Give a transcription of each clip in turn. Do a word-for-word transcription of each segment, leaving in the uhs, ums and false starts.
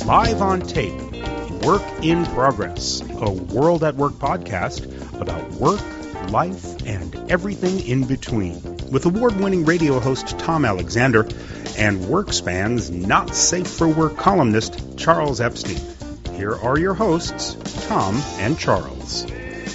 Live on tape, Work in Progress, a World at Work podcast about work, life, and everything in between, with award-winning radio host Tom Alexander and WorkSpan's Not Safe for Work columnist Charles Epstein. Here are your hosts, Tom and Charles.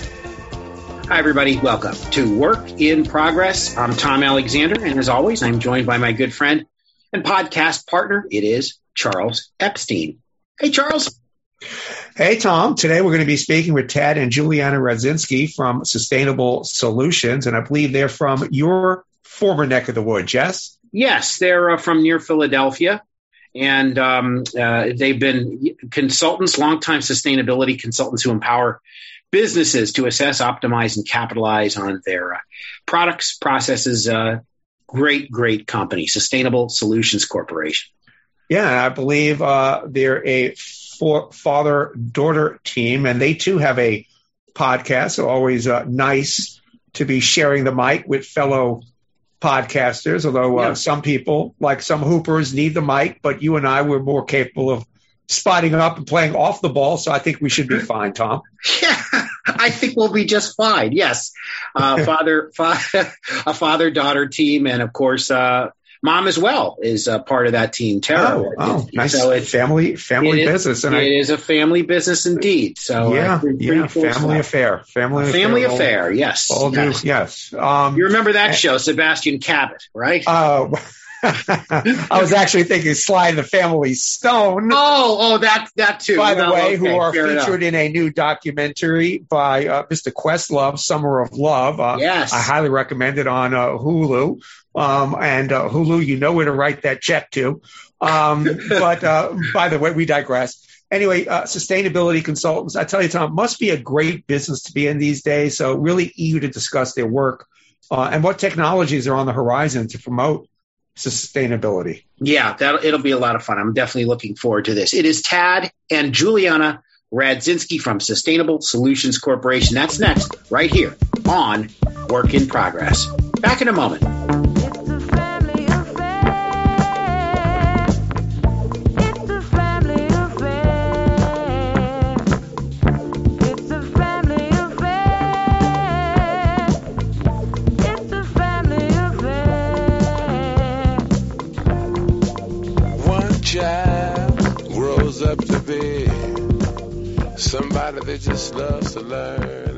Hi, everybody. Welcome to Work in Progress. I'm Tom Alexander, and as always, I'm joined by my good friend and podcast partner. It is Charles Epstein. Hey, Charles. Hey, Tom. Today we're going to be speaking with Tad and Juliana Radzinski from Sustainable Solutions, and I believe they're from your former neck of the woods, yes? Yes, they're uh, from near Philadelphia, and um, uh, they've been consultants, longtime sustainability consultants who empower businesses to assess, optimize, and capitalize on their uh, products, processes. Uh, great, great company, Sustainable Solutions Corporation. Yeah, I believe uh, they're a for- father-daughter team, and they too have a podcast. So always uh, nice to be sharing the mic with fellow podcasters, although uh, yeah. some people, like some hoopers, need the mic, but you and I were more capable of spotting up and playing off the ball, so I think we should be fine, Tom. Yeah, I think we'll be just fine, yes. Uh, father, fa- a father-daughter team, and of course, uh, mom as well is a part of that team, Tara. Oh, oh nice so it's, family family it business. Is, and it I, is a family business indeed. So yeah, uh, pretty, yeah, pretty cool family stuff. affair. Family, family affair, affair, all, yes. All yes. Do, yes. Um, you remember that and, show, Sebastian Cabot, right? Oh, uh, I was actually thinking Sly and the Family Stone. Oh, oh, that that too. By the well, way, okay, who are featured enough. in a new documentary by uh, Mister Questlove, Summer of Love. Uh, yes. I highly recommend it on uh, Hulu. Um, and uh, Hulu, you know where to write that check to. Um, but uh, by the way, we digress. Anyway, uh, sustainability consultants, I tell you, Tom, must be a great business to be in these days. So really eager to discuss their work uh, and what technologies are on the horizon to promote sustainability. Yeah, that it'll be a lot of fun. I'm definitely looking forward to this. It is Tad and Juliana Radzinski from Sustainable Solutions Corporation. That's next, right here on Work in Progress. Back in a moment. Somebody that just loves to learn.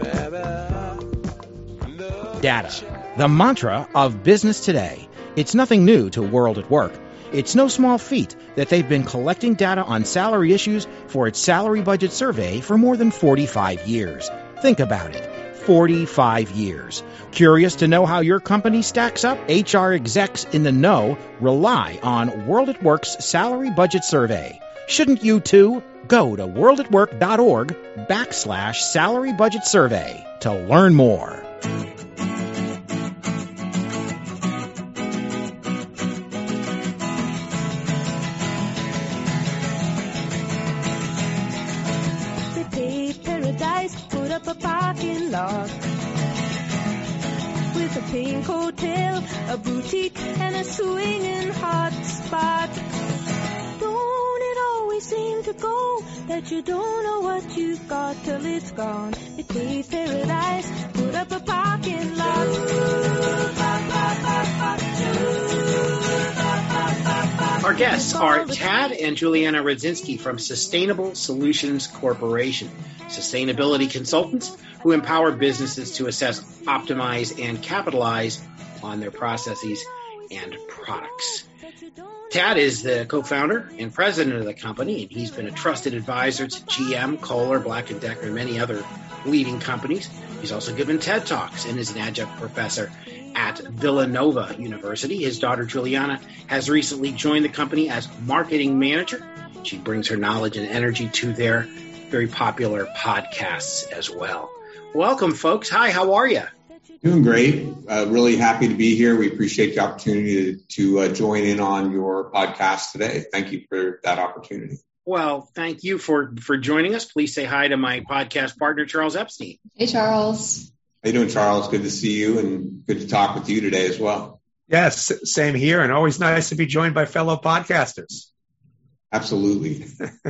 Data, the mantra of business today. It's nothing new to World at Work. It's no small feat that they've been collecting data on salary issues for its salary budget survey for more than forty-five years. Think about it. forty-five years. Curious to know how your company stacks up? H R execs in the know rely on World at Work's salary budget survey. Shouldn't you too? Go to worldatwork.org backslash salary budget survey to learn more. They paved paradise, put up a parking lot with a pink hotel, a boutique, and a swinging hot spot. Don't it always seem to go that you don't know what you've got till it's gone? They paved paradise, put up a parking lot. Our guests are Tad and Juliana Radzinski from Sustainable Solutions Corporation, sustainability consultants who empower businesses to assess, optimize, and capitalize on their processes and products. Tad is the co-founder and president of the company, and he's been a trusted advisor to G M, Kohler, Black and Decker, and many other leading companies. He's also given TED Talks and is an adjunct professor at Villanova University. His daughter, Juliana, has recently joined the company as marketing manager. She brings her knowledge and energy to their very popular podcasts as well. Welcome, folks. Hi, how are you? Doing great. Uh, really happy to be here. We appreciate the opportunity to, to uh, join in on your podcast today. Thank you for that opportunity. Well, thank you for, for joining us. Please say hi to my podcast partner, Charles Epstein. Hey, Charles. How you doing, Charles? Good to see you and good to talk with you today as well. Yes, same here, and always nice to be joined by fellow podcasters. Absolutely.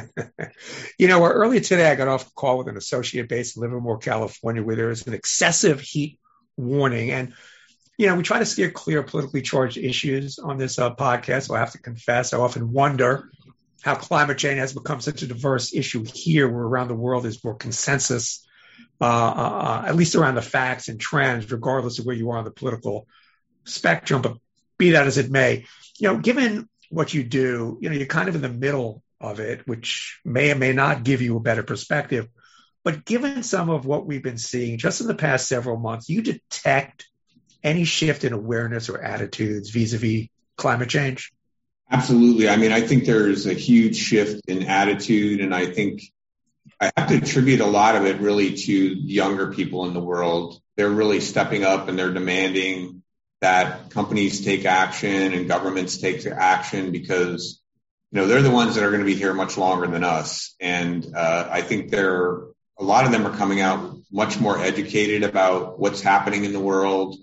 You know, earlier today, I got off a call with an associate based in Livermore, California, where there is an excessive heat warning. And, you know, we try to steer clear of politically charged issues on this uh, podcast. So I have to confess, I often wonder how climate change has become such a diverse issue here, where around the world there's more consensus, uh, uh, at least around the facts and trends, regardless of where you are on the political spectrum. But be that as it may, you know, given what you do, you know, you're kind of in the middle of it, which may or may not give you a better perspective. But given some of what we've been seeing just in the past several months, you detect any shift in awareness or attitudes vis-a-vis climate change? Absolutely. I mean, I think there's a huge shift in attitude, and I think I have to attribute a lot of it really to younger people in the world. They're really stepping up and they're demanding that companies take action and governments take action because, you know, they're the ones that are going to be here much longer than us. And uh, I think they're, a lot of them are coming out much more educated about what's happening in the world.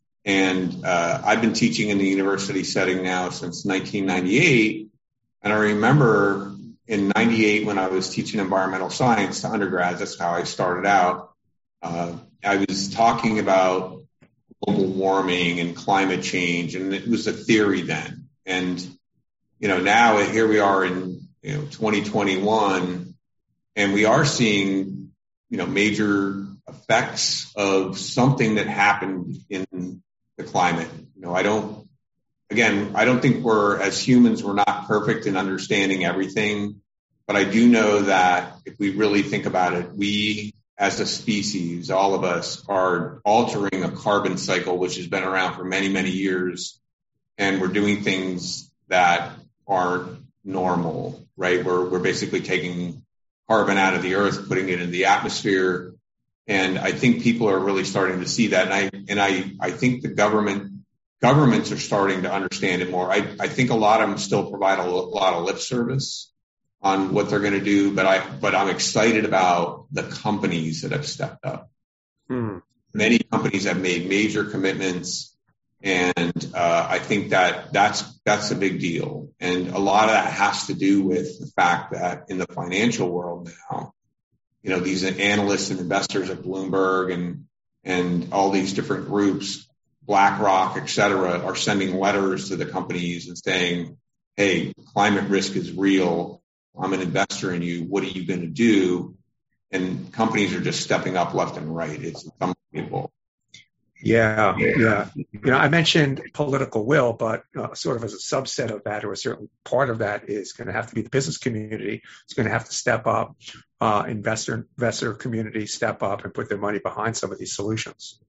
And uh, I've been teaching in the university setting now since nineteen ninety-eight. And I remember in ninety-eight when I was teaching environmental science to undergrads, that's how I started out. Uh, I was talking about global warming and climate change, and it was a theory then. And, you know, now here we are in, you know, twenty twenty-one, and we are seeing, you know, major effects of something that happened in the climate. You know, I don't, again, I don't think we're, as humans, we're not perfect in understanding everything, but I do know that if we really think about it, we as a species, all of us are altering a carbon cycle, which has been around for many, many years. And we're doing things that aren't normal, right? We're, we're basically taking carbon out of the earth, putting it in the atmosphere. And I think people are really starting to see that. And I, and I, I think the government, governments are starting to understand it more. I, I think a lot of them still provide a lot of lip service on what they're going to do, but I, but I'm excited about the companies that have stepped up. Hmm. Many companies have made major commitments, and uh, I think that that's that's a big deal. And a lot of that has to do with the fact that in the financial world now, you know, these analysts and investors at Bloomberg and and all these different groups, BlackRock, et cetera, are sending letters to the companies and saying, "Hey, climate risk is real. I'm an investor in you. What are you going to do?" And companies are just stepping up left and right. It's unbelievable. Yeah, yeah. You know, I mentioned political will, but uh, sort of as a subset of that, or a certain part of that, is going to have to be the business community. It's going to have to step up, uh, investor investor community step up and put their money behind some of these solutions.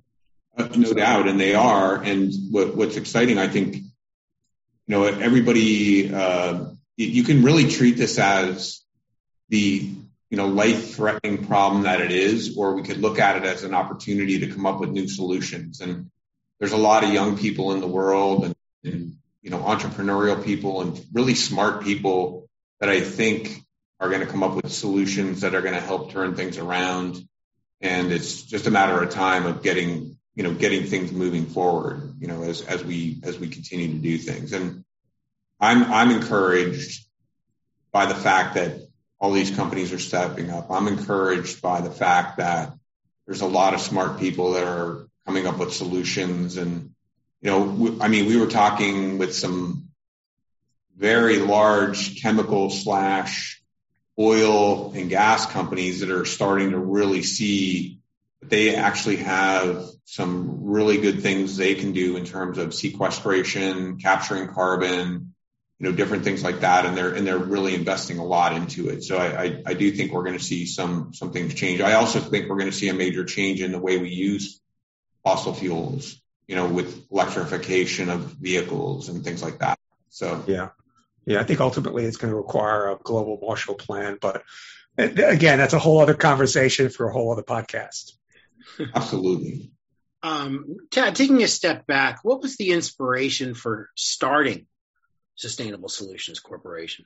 Uh, no doubt, and they are. And what, what's exciting, I think, you know, everybody. Uh, You can really treat this as the, you know, life-threatening problem that it is, or we could look at it as an opportunity to come up with new solutions. And there's a lot of young people in the world and, and you know, entrepreneurial people and really smart people that I think are going to come up with solutions that are going to help turn things around. And it's just a matter of time of getting, you know, getting things moving forward, you know, as, as we, as we continue to do things. And I'm, I'm encouraged by the fact that all these companies are stepping up. I'm encouraged by the fact that there's a lot of smart people that are coming up with solutions. And, you know, I mean, we were talking with some very large chemical slash oil and gas companies that are starting to really see that they actually have some really good things they can do in terms of sequestration, capturing carbon, you know, different things like that. And they're, and they're really investing a lot into it. So I, I, I do think we're going to see some, some things change. I also think we're going to see a major change in the way we use fossil fuels, you know, with electrification of vehicles and things like that. So, yeah. Yeah. I think ultimately it's going to require a global Marshall Plan, but again, that's a whole other conversation for a whole other podcast. Absolutely. Um, Tad, taking a step back, what was the inspiration for starting Sustainable Solutions Corporation?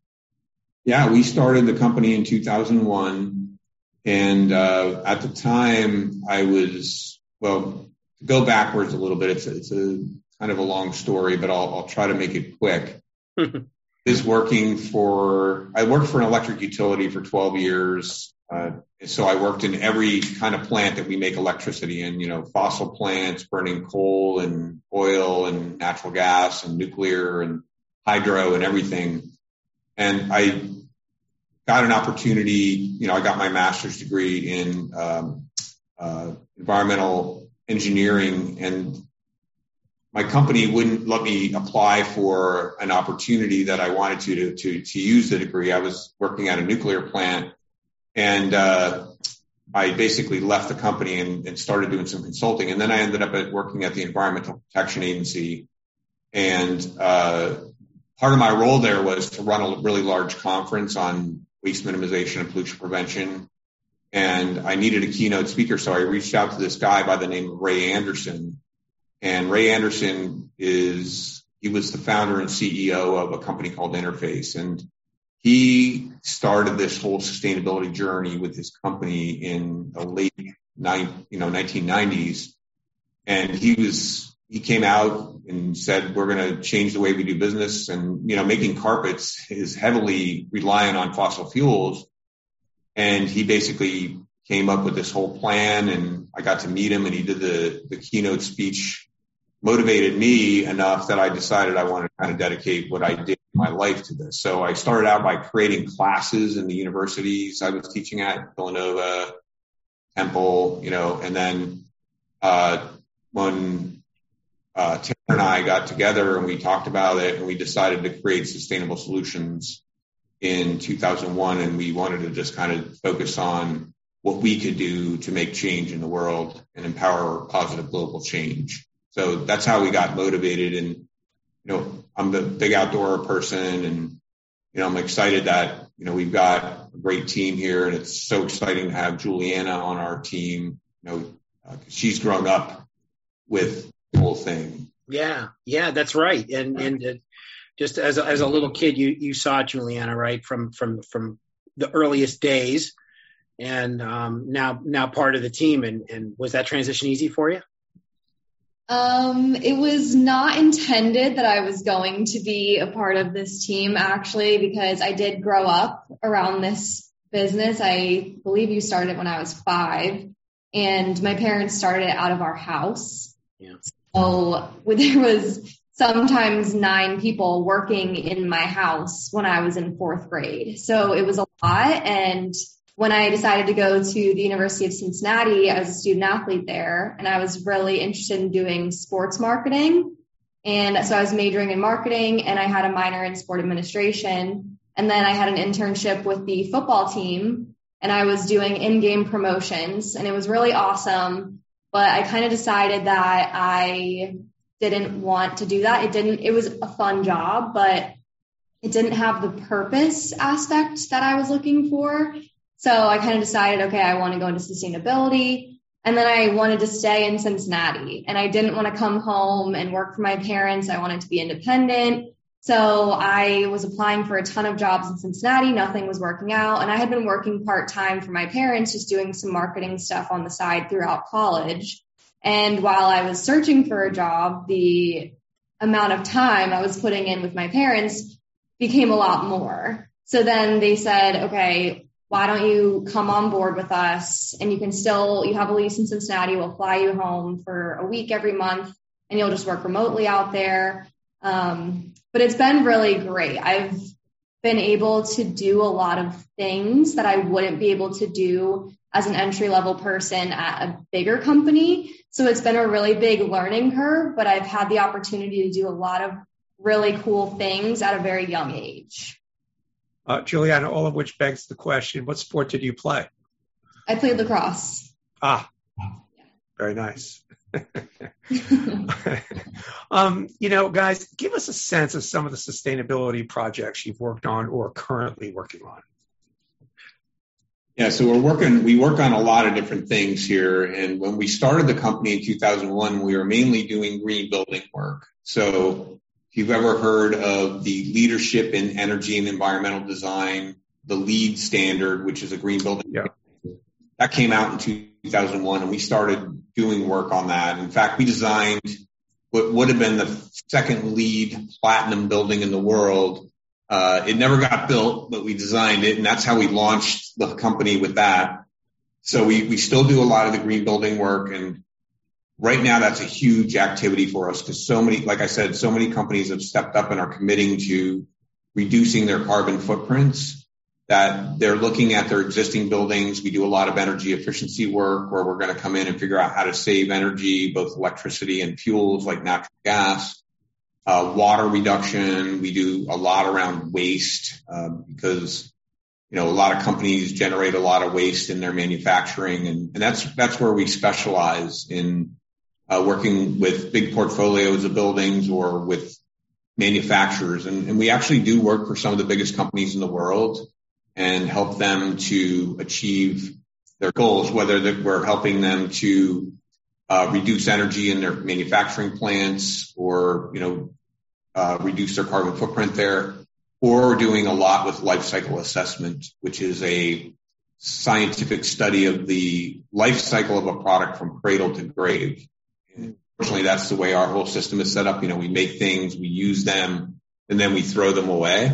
Yeah, we started the company in two thousand one. And uh, at the time, I was, well, to go backwards a little bit, it's, it's a kind of a long story, but I'll, I'll try to make it quick. The was working for, I worked for an electric utility for twelve years. Uh, so I worked in every kind of plant that we make electricity in, you know, fossil plants, burning coal and oil and natural gas and nuclear and hydro and everything. And I got an opportunity, you know, I got my master's degree in um, uh, environmental engineering, and my company wouldn't let me apply for an opportunity that I wanted to, to, to, to use the degree. I was working at a nuclear plant, and uh, I basically left the company and, and started doing some consulting. And then I ended up at working at the Environmental Protection Agency. And uh, part of my role there was to run a really large conference on waste minimization and pollution prevention. And I needed a keynote speaker, so I reached out to this guy by the name of Ray Anderson. And Ray Anderson is, he was the founder and C E O of a company called Interface. And he started this whole sustainability journey with his company in the late nine, you know, nineteen nineties. And he was, he came out and said, we're going to change the way we do business. And, you know, making carpets is heavily reliant on fossil fuels. And he basically came up with this whole plan, and I got to meet him, and he did the, the keynote speech, motivated me enough that I decided I wanted to kind of dedicate what I did in my life to this. So I started out by creating classes in the universities I was teaching at, Villanova, Temple, you know, and then uh, when uh, Taylor and I got together and we talked about it, and we decided to create Sustainable Solutions in two thousand one, and we wanted to just kind of focus on what we could do to make change in the world and empower positive global change. So that's how we got motivated. And, you know, I'm the big outdoor person, and, you know, I'm excited that, you know, we've got a great team here, and it's so exciting to have Juliana on our team, you know, uh, she's grown up with the whole thing. Yeah. Yeah, that's right. And, and uh, just as a, as a little kid, you, you saw Juliana, right, from, from, from the earliest days, and um, now, now part of the team. And, and was that transition easy for you? Um, it was not intended that I was going to be a part of this team, actually, because I did grow up around this business. I believe you started when I was five, and my parents started it out of our house. Yeah. So there was sometimes nine people working in my house when I was in fourth grade. So it was a lot. And when I decided to go to the University of Cincinnati, I was a student athlete there, and I was really interested in doing sports marketing. And so I was majoring in marketing, and I had a minor in sport administration. And then I had an internship with the football team, and I was doing in-game promotions, and it was really awesome. But I kind of decided that I didn't want to do that. It didn't, it was a fun job, but it didn't have the purpose aspect that I was looking for. So I kind of decided, okay, I want to go into sustainability. And then I wanted to stay in Cincinnati, and I didn't want to come home and work for my parents. I wanted to be independent. So I was applying for a ton of jobs in Cincinnati. Nothing was working out. And I had been working part-time for my parents, just doing some marketing stuff on the side throughout college. And while I was searching for a job, the amount of time I was putting in with my parents became a lot more. So then they said, okay, why don't you come on board with us, and you can still, you have a lease in Cincinnati, we'll fly you home for a week every month, and you'll just work remotely out there. Um, but it's been really great. I've been able to do a lot of things that I wouldn't be able to do as an entry-level person at a bigger company. So it's been a really big learning curve, but I've had the opportunity to do a lot of really cool things at a very young age. Uh, Juliana, all of which begs the question, what sport did you play? I played lacrosse. Ah, very nice. um, you know, guys, give us a sense of some of the sustainability projects you've worked on or are currently working on. Yeah, so we're working, we work on a lot of different things here. And when we started the company in two thousand one, we were mainly doing green building work. So if you've ever heard of the Leadership in Energy and Environmental Design, the LEED standard, which is a green building, yeah. that came out in two thousand one, and we started doing work on that. In fact, we designed what would have been the second LEED platinum building in the world Uh, it never got built, but we designed it, and that's how we launched the company with that. So we, we still do a lot of the green building work, and right now that's a huge activity for us because so many, like I said, so many companies have stepped up and are committing to reducing their carbon footprints, that they're looking at their existing buildings. We do a lot of energy efficiency work where we're going to come in and figure out how to save energy, both electricity and fuels like natural gas, uh, water reduction. We do a lot around waste uh, because, you know, a lot of companies generate a lot of waste in their manufacturing. And, and that's, that's where we specialize in uh, working with big portfolios of buildings or with manufacturers. And, and we actually do work for some of the biggest companies in the world and help them to achieve their goals, whether that we're helping them to uh, reduce energy in their manufacturing plants or, you know, uh, reduce their carbon footprint there, or doing a lot with life cycle assessment, which is a scientific study of the life cycle of a product from cradle to grave. And unfortunately, that's the way our whole system is set up. You know, we make things, we use them, and then we throw them away.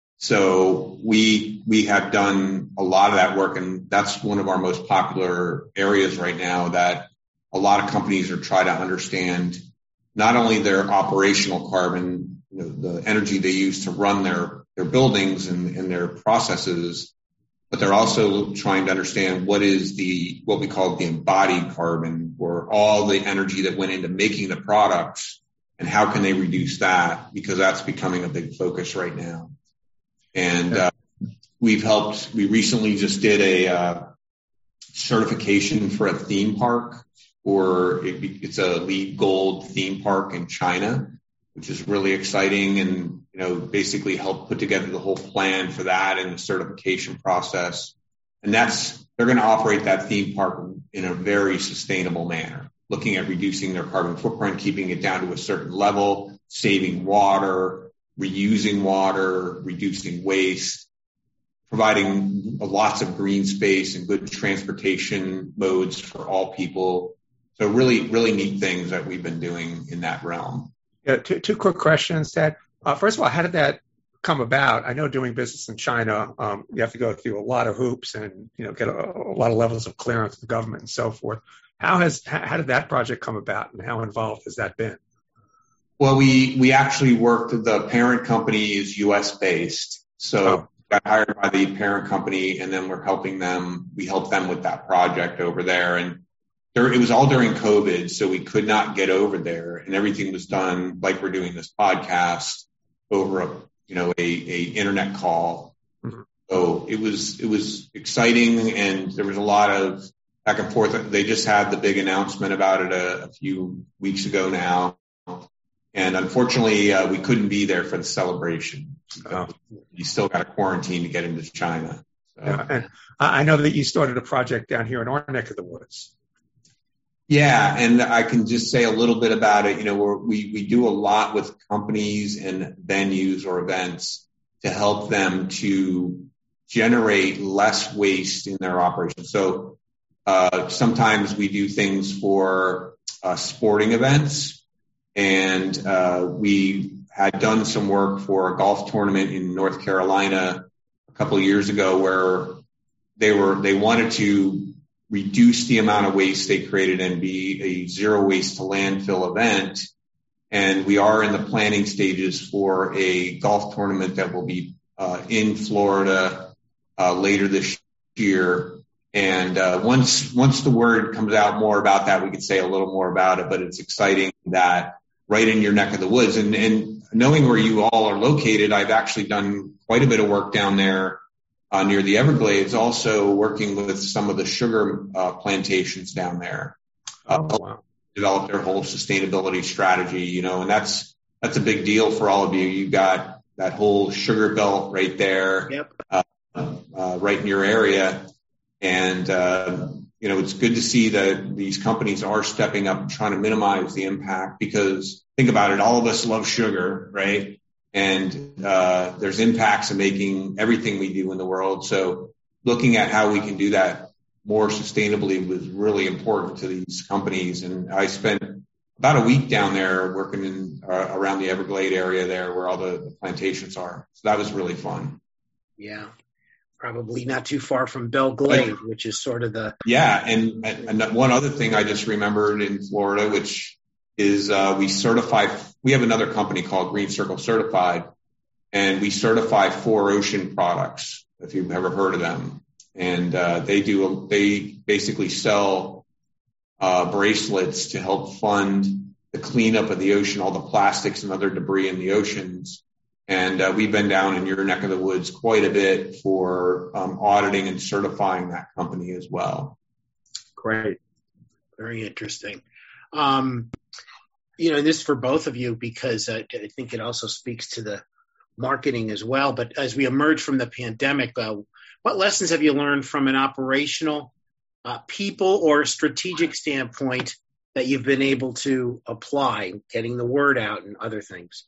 So we we have done a lot of that work, and that's one of our most popular areas right now, that a lot of companies are trying to understand not only their operational carbon, you know, the energy they use to run their, their buildings and, and their processes, but they're also trying to understand what is the, what we call the embodied carbon, or all the energy that went into making the products, and how can they reduce that, because that's becoming a big focus right now. And uh, we've helped, we recently just did a uh, certification for a theme park, or it, it's a LEED Gold theme park in China, which is really exciting, and, you know, basically help put together the whole plan for that and the certification process. And that's, they're going to operate that theme park in a very sustainable manner, looking at reducing their carbon footprint, keeping it down to a certain level, saving water, reusing water, reducing waste, providing lots of green space and good transportation modes for all people. So really, really neat things that we've been doing in that realm. Yeah, two, two quick questions, Ted. Uh, first of all, how did that come about? I know doing business in China, um, you have to go through a lot of hoops and, you know, get a, a lot of levels of clearance with the government and so forth. How has how did that project come about, and how involved has that been? Well, we we actually worked. The parent company is U S based, so oh. got hired by the parent company, and then we're helping them. We helped them with that project over there, and there, it was all during COVID, so we could not get over there, and everything was done like we're doing this podcast over a you know a, a internet call. Mm-hmm. So it was it was exciting, and there was a lot of back and forth. They just had the big announcement about it a, a few weeks ago now. And unfortunately, uh, we couldn't be there for the celebration. Oh. You still got to quarantine to get into China. So. Yeah, and I know that you started a project down here in our neck of the woods. Yeah, and I can just say a little bit about it. You know, we're, we we do a lot with companies and venues or events to help them to generate less waste in their operations. So uh, sometimes we do things for uh, sporting events. And uh, we had done some work for a golf tournament in North Carolina a couple of years ago, where they were they wanted to reduce the amount of waste they created and be a zero waste to landfill event. And we are in the planning stages for a golf tournament that will be uh, in Florida uh, later this year. And uh, once once the word comes out more about that, we can say a little more about it. But it's exciting that right in your neck of the woods. And, and knowing where you all are located, I've actually done quite a bit of work down there uh, near the Everglades, also working with some of the sugar uh, plantations down there. Uh, oh, wow. Develop their whole sustainability strategy, you know, and that's that's a big deal for all of you. You've got that whole sugar belt right there, yep. uh, uh, right in your area. And, uh, you know, it's good to see that these companies are stepping up and trying to minimize the impact, because think about it, all of us love sugar, right? And uh, there's impacts of making everything we do in the world. So looking at how we can do that more sustainably was really important to these companies. And I spent about a week down there working in uh, around the Everglade area there where all the, the plantations are. So that was really fun. Yeah. Probably not too far from Belle Glade, which is sort of the... Yeah, and, and one other thing I just remembered in Florida, which is uh, we certify, we have another company called Green Circle Certified, and we certify Four Ocean products, if you've ever heard of them. And uh, they do, they basically sell uh, bracelets to help fund the cleanup of the ocean, all the plastics and other debris in the oceans. And uh, we've been down in your neck of the woods quite a bit for um, auditing and certifying that company as well. Great. Very interesting. Um, you know, and this is for both of you because uh, I think it also speaks to the marketing as well. But as we emerge from the pandemic, uh, what lessons have you learned from an operational, uh, people, or strategic standpoint that you've been able to apply, getting the word out and other things?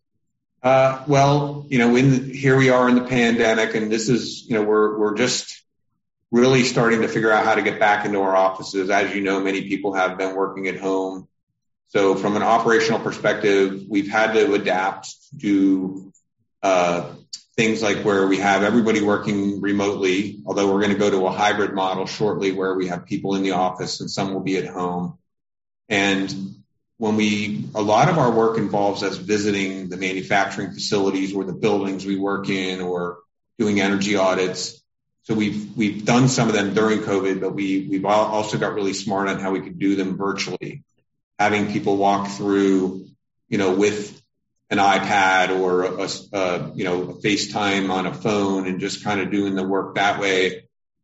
Uh, well, you know, in the, here we are in the pandemic, and this is, you know, we're we're just really starting to figure out how to get back into our offices. As you know, many people have been working at home. So from an operational perspective, we've had to adapt to uh, things like where we have everybody working remotely, although we're going to go to a hybrid model shortly where we have people in the office and some will be at home. And when we, a lot of our work involves us visiting the manufacturing facilities or the buildings we work in or doing energy audits. So we've, we've done some of them during COVID, but we, we've also got really smart on how we could do them virtually, having people walk through, you know, with an iPad or a, a you know, a FaceTime on a phone and just kind of doing the work that way.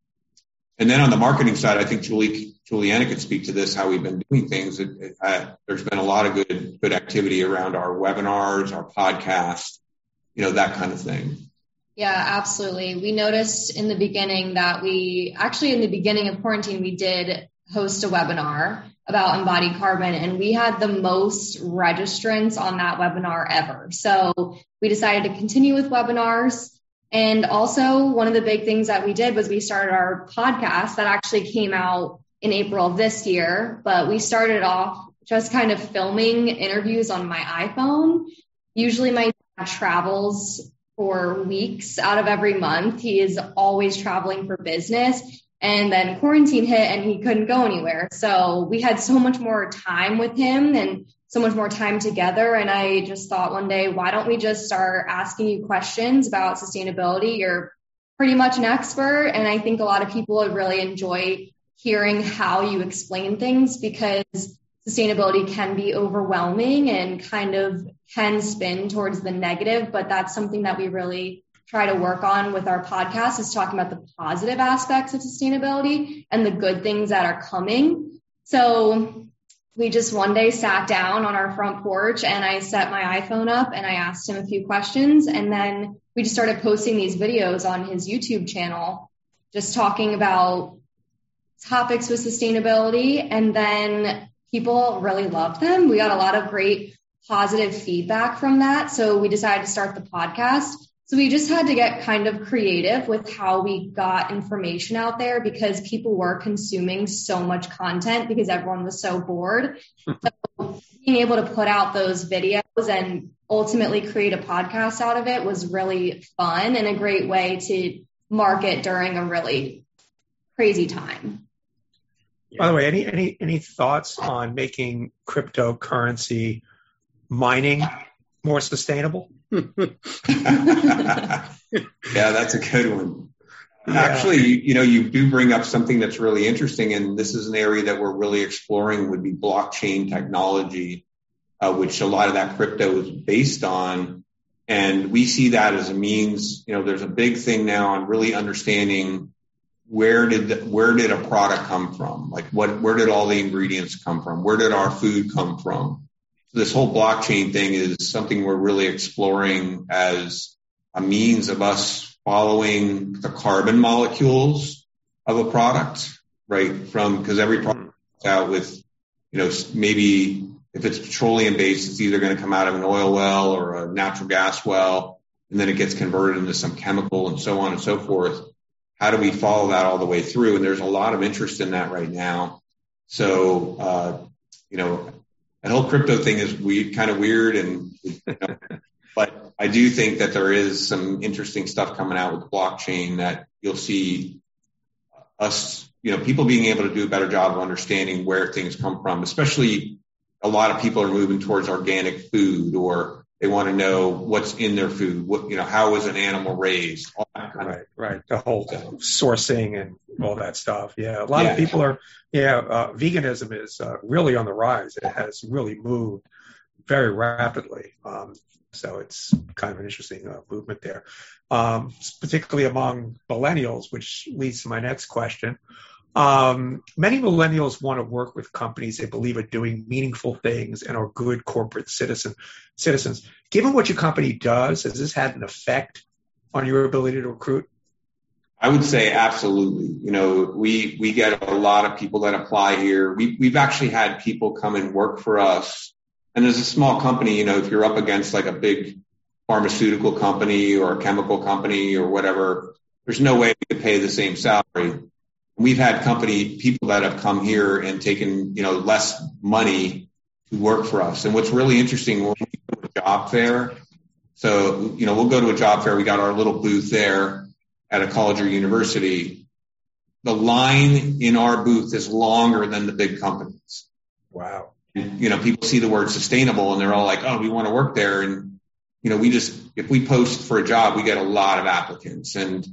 And then on the marketing side, I think Julie, Juliana could speak to this, how we've been doing things. It, it, uh, there's been a lot of good, good activity around our webinars, our podcast, you know, that kind of thing. Yeah, absolutely. We noticed in the beginning that we actually in the beginning of quarantine, we did host a webinar about embodied carbon, and we had the most registrants on that webinar ever. So we decided to continue with webinars. And also one of the big things that we did was we started our podcast that actually came out in April of this year, but we started off just kind of filming interviews on my iPhone. Usually my dad travels for weeks out of every month. He is always traveling for business. And then quarantine hit and he couldn't go anywhere. So we had so much more time with him and so much more time together. And I just thought one day, why don't we just start asking you questions about sustainability? You're pretty much an expert. And I think a lot of people would really enjoy hearing how you explain things because sustainability can be overwhelming and kind of can spin towards the negative. But that's something that we really try to work on with our podcast is talking about the positive aspects of sustainability and the good things that are coming. So we just one day sat down on our front porch and I set my iPhone up and I asked him a few questions. And then we just started posting these videos on his YouTube channel, just talking about topics with sustainability. And then people really loved them. We got a lot of great positive feedback from that. So we decided to start the podcast. So we just had to get kind of creative with how we got information out there because people were consuming so much content because everyone was so bored. So being able to put out those videos and ultimately create a podcast out of it was really fun and a great way to market during a really crazy time. By the way, any any any thoughts on making cryptocurrency mining more sustainable? Yeah, that's a good one. Yeah. Actually, you, you know, you do bring up something that's really interesting, and this is an area that we're really exploring would be blockchain technology, uh, which a lot of that crypto is based on. And we see that as a means, you know, there's a big thing now on really understanding where did the, where did a product come from? Like what, where did all the ingredients come from? Where did our food come from? This whole blockchain thing is something we're really exploring as a means of us following the carbon molecules of a product, right? From, because every product comes out with, you know, maybe if it's petroleum based, it's either going to come out of an oil well or a natural gas well, and then it gets converted into some chemical and so on and so forth. How do we follow that all the way through? And there's a lot of interest in that right now. So, uh, you know, the whole crypto thing is weird, kind of weird. And, you know, but I do think that there is some interesting stuff coming out with blockchain that you'll see us, you know, people being able to do a better job of understanding where things come from, especially a lot of people are moving towards organic food, or they want to know what's in their food. What, you know, how is an animal raised? All that kind right, of right. The whole sourcing and all that stuff. Yeah. A lot yeah. of people are, yeah, uh, veganism is uh, really on the rise. It has really moved very rapidly. Um, so it's kind of an interesting uh, movement there, um, particularly among millennials, which leads to my next question. Um, many millennials want to work with companies they believe are doing meaningful things and are good corporate citizen, citizens. Given what your company does, has this had an effect on your ability to recruit? I would say absolutely. You know, we, we get a lot of people that apply here. We, we've actually had people come and work for us. And as a small company, you know, if you're up against like a big pharmaceutical company or a chemical company or whatever, there's no way we could pay the same salary. We've had company people that have come here and taken, you know, less money to work for us. And what's really interesting, when we go to a job fair, so, you know, we'll go to a job fair. We got our little booth there at a college or university. The line in our booth is longer than the big companies. Wow. You know, people see the word sustainable and they're all like, oh, we want to work there. And, you know, we just, if we post for a job, we get a lot of applicants. And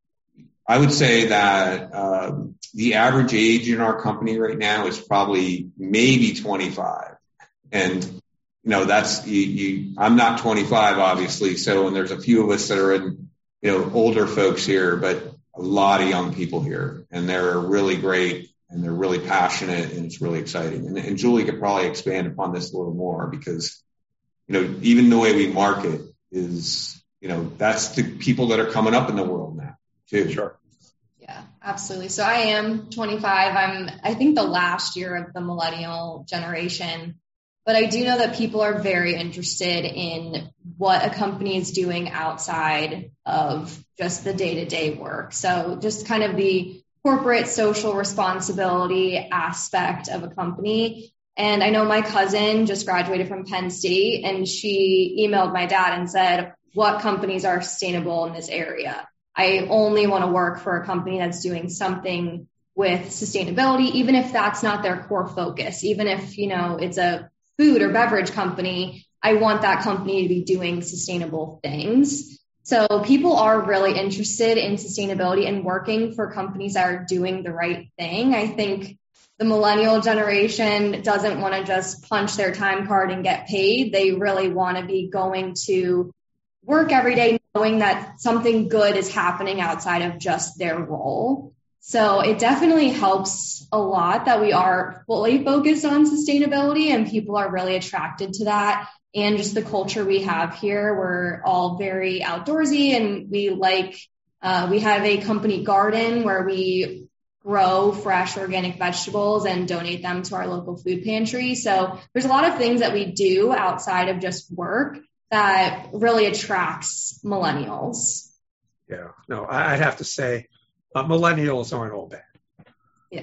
I would say that um, the average age in our company right now is probably maybe twenty-five. And, you know, that's, you, you, I'm not twenty-five, obviously. So, and there's a few of us that are in, you know, older folks here, but a lot of young people here. And they're really great and they're really passionate and it's really exciting. And, and Julie could probably expand upon this a little more because, you know, even the way we market is, you know, that's the people that are coming up in the world now. Too. Sure. Yeah, absolutely. So I am twenty-five. I'm, I think, the last year of the millennial generation, but I do know that people are very interested in what a company is doing outside of just the day-to-day work. So just kind of the corporate social responsibility aspect of a company. And I know my cousin just graduated from Penn State and she emailed my dad and said, what companies are sustainable in this area? I only want to work for a company that's doing something with sustainability, even if that's not their core focus, even if, you know, it's a food or beverage company, I want that company to be doing sustainable things. So people are really interested in sustainability and working for companies that are doing the right thing. I think the millennial generation doesn't want to just punch their time card and get paid. They really want to be going to work every day knowing that something good is happening outside of just their role. So it definitely helps a lot that we are fully focused on sustainability and people are really attracted to that. And just the culture we have here, we're all very outdoorsy and we like, uh, we have a company garden where we grow fresh organic vegetables and donate them to our local food pantry. So there's a lot of things that we do outside of just work that really attracts millennials. Yeah, no, I'd have to say uh, millennials aren't all bad. Yeah,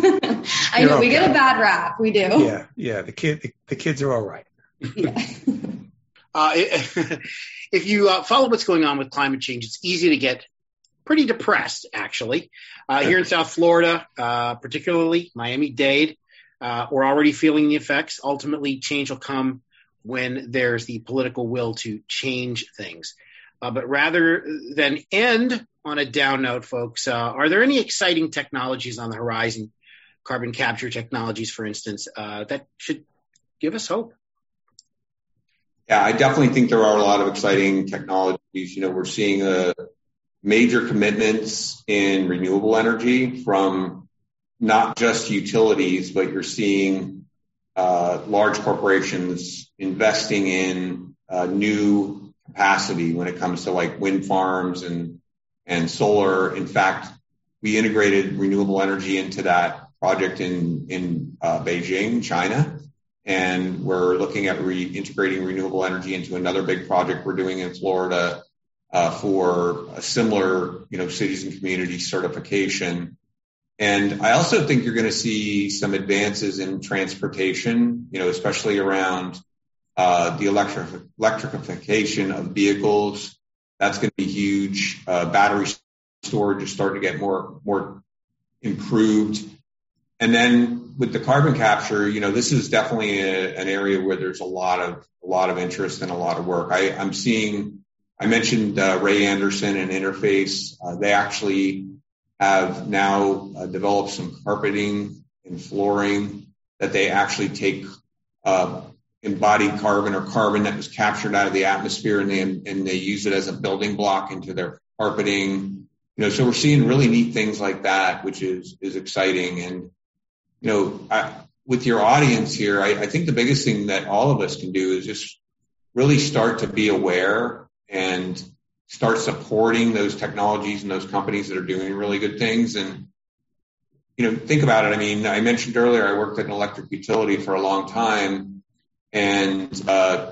I know, we okay. get a bad rap. We do. Yeah, yeah, the kid, the, the kids are all right. Yeah. uh, if you uh, follow what's going on with climate change, it's easy to get pretty depressed, actually. Uh, here in South Florida, uh, particularly Miami-Dade, uh, we're already feeling the effects. Ultimately, change will come when there's the political will to change things. Uh, but rather than end on a down note, folks, uh, are there any exciting technologies on the horizon, carbon capture technologies, for instance, uh, that should give us hope? Yeah, I definitely think there are a lot of exciting technologies. You know, we're seeing a major commitments in renewable energy from not just utilities, but you're seeing uh, large corporations investing in uh, new capacity when it comes to like wind farms and and solar. In fact, we integrated renewable energy into that project in in uh, Beijing, China, and we're looking at reintegrating renewable energy into another big project we're doing in Florida uh, for a similar, you know, cities and communities certification. And I also think you're going to see some advances in transportation, you know, especially around uh, the electric, electrification of vehicles. That's going to be huge. Uh, battery storage is starting to get more, more improved. And then with the carbon capture, you know, this is definitely a, an area where there's a lot of, a lot of interest and a lot of work. I, I'm seeing, I mentioned uh, Ray Anderson and Interface. Uh, they actually have now uh, developed some carpeting and flooring that they actually take uh, embodied carbon or carbon that was captured out of the atmosphere, and they, and they use it as a building block into their carpeting. You know, so we're seeing really neat things like that, which is, is exciting. And, you know, I, with your audience here, I, I think the biggest thing that all of us can do is just really start to be aware and start supporting those technologies and those companies that are doing really good things. And, you know, think about it. I mean, I mentioned earlier, I worked at an electric utility for a long time, and uh,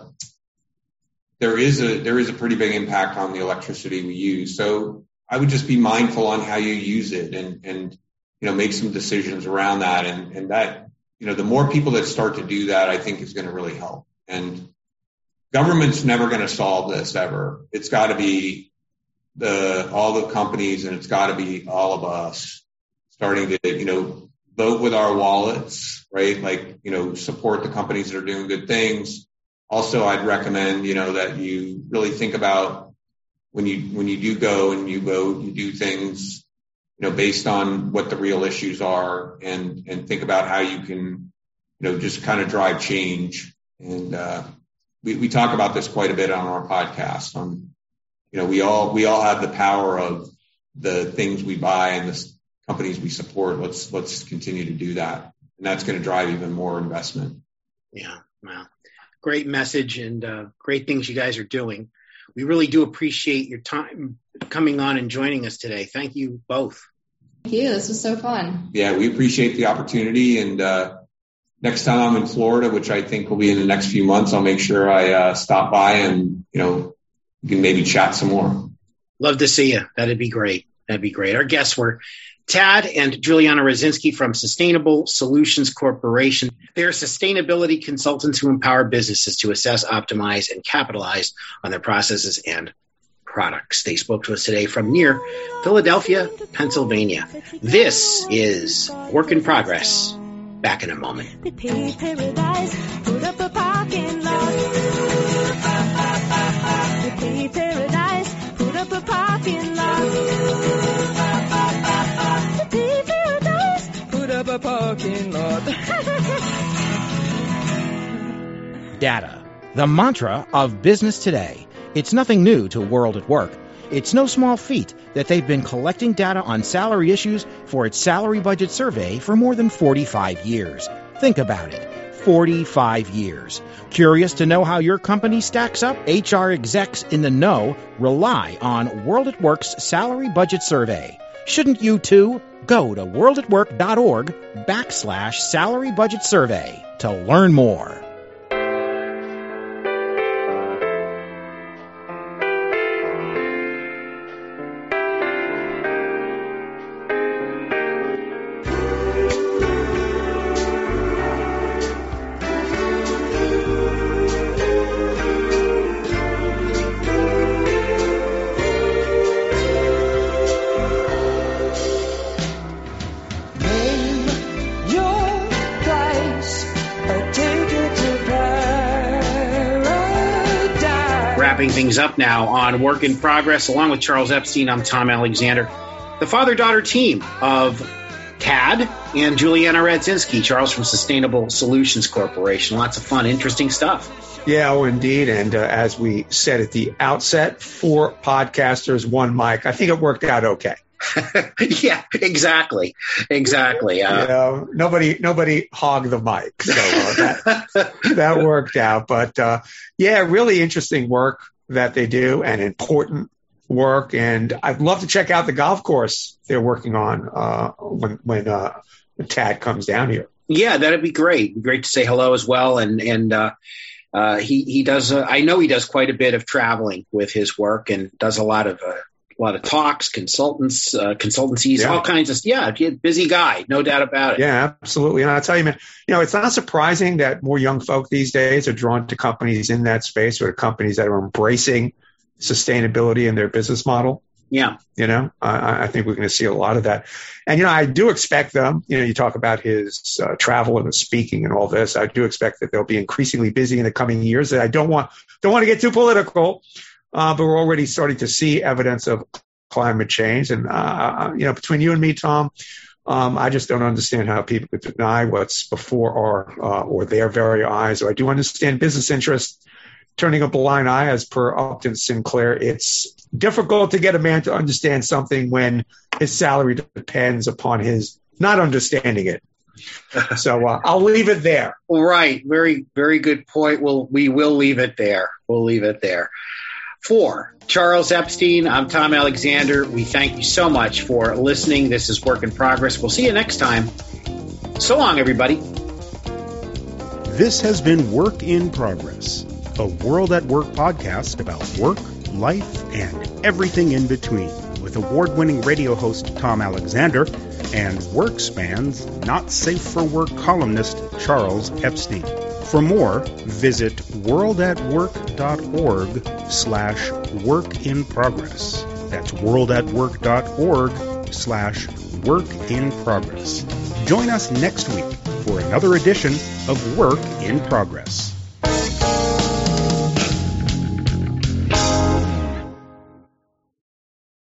there is a, there is a pretty big impact on the electricity we use. So I would just be mindful on how you use it, and, and, you know, make some decisions around that. And, and that, you know, the more people that start to do that, I think is going to really help. And government's never going to solve this ever. It's got to be the all the companies, and it's got to be all of us starting to, you know, vote with our wallets, right? Like, you know, support the companies that are doing good things. Also, I'd recommend, you know, that you really think about when you when you do go and you vote, you do things, you know, based on what the real issues are, and and think about how you can, you know, just kind of drive change. And uh We, we talk about this quite a bit on our podcast. On, you know, we all we all have the power of the things we buy and the companies we support. Let's let's continue to do that, and that's going to drive even more investment. Yeah, wow, great message, and uh, great things you guys are doing. We really do appreciate your time coming on and joining us today. Thank you both. Thank you. This was so fun. Yeah, we appreciate the opportunity, and uh, next time I'm in Florida, which I think will be in the next few months, I'll make sure I uh, stop by and, you know, we can maybe chat some more. Love to see you. That'd be great. That'd be great. Our guests were Tad and Juliana Rodzinski from Sustainable Solutions Corporation. They're sustainability consultants who empower businesses to assess, optimize, and capitalize on their processes and products. They spoke to us today from near Philadelphia, Pennsylvania. This is Work in Progress. Back in a moment. They paved paradise, put up a parking lot. They paved paradise, put up a parking lot. They paved paradise, put up a parking lot. Data, the mantra of business today. It's nothing new to World at Work. It's no small feat that they've been collecting data on salary issues for its salary budget survey for more than forty-five years. Think about it. forty-five years. Curious to know how your company stacks up? H R execs in the know rely on World at Work's salary budget survey. Shouldn't you too? Go to worldatwork.org backslash salary budget survey to learn more. Wrapping things up now on Work in Progress, along with Charles Epstein, I'm Tom Alexander, the father-daughter team of Tad and Juliana Rodzinski. Charles from Sustainable Solutions Corporation. Lots of fun, interesting stuff. Yeah, oh, indeed. And uh, as we said at the outset, four podcasters, one mic. I think it worked out okay. Yeah, exactly, exactly. Uh, you know, nobody, nobody hogged the mic, so uh, that that worked out. But uh, yeah, really interesting work that they do, and important work. And I'd love to check out the golf course they're working on uh, when when uh, Tad comes down here. Yeah, that'd be great. Great to say hello as well. And and uh, uh, he he does. Uh, I know he does quite a bit of traveling with his work, and does a lot of. Uh, a lot of talks, consultants, uh, consultancies, Yeah. all kinds of, yeah, busy guy, no doubt about it. Yeah, absolutely. And I'll tell you, man, you know, it's not surprising that more young folk these days are drawn to companies in that space or companies that are embracing sustainability in their business model. Yeah. You know, I, I think we're going to see a lot of that. And, you know, I do expect them, you know, you talk about his uh, travel and the speaking and all this. I do expect that they'll be increasingly busy in the coming years. I don't want, don't want to get too political, uh, but we're already starting to see evidence of climate change. And, uh, you know, between you and me, Tom, um, I just don't understand how people could deny what's before our, uh, or their very eyes. So I do understand business interests turning a blind eye, as per Upton Sinclair. It's difficult to get a man to understand something when his salary depends upon his not understanding it. So uh, I'll leave it there. Right. Very, very good point. We'll, we will leave it there. We'll leave it there. For Charles Epstein, I'm Tom Alexander. We thank you so much for listening. This is Work in Progress. We'll see you next time. So long, everybody. This has been Work in Progress, a World at Work podcast about work, life, and everything in between, with award-winning radio host Tom Alexander and WorkSpan's Not Safe for Work columnist Charles Epstein. For more, visit worldatwork.org slash work in progress. That's worldatwork.org slash work in progress. Join us next week for another edition of Work in Progress.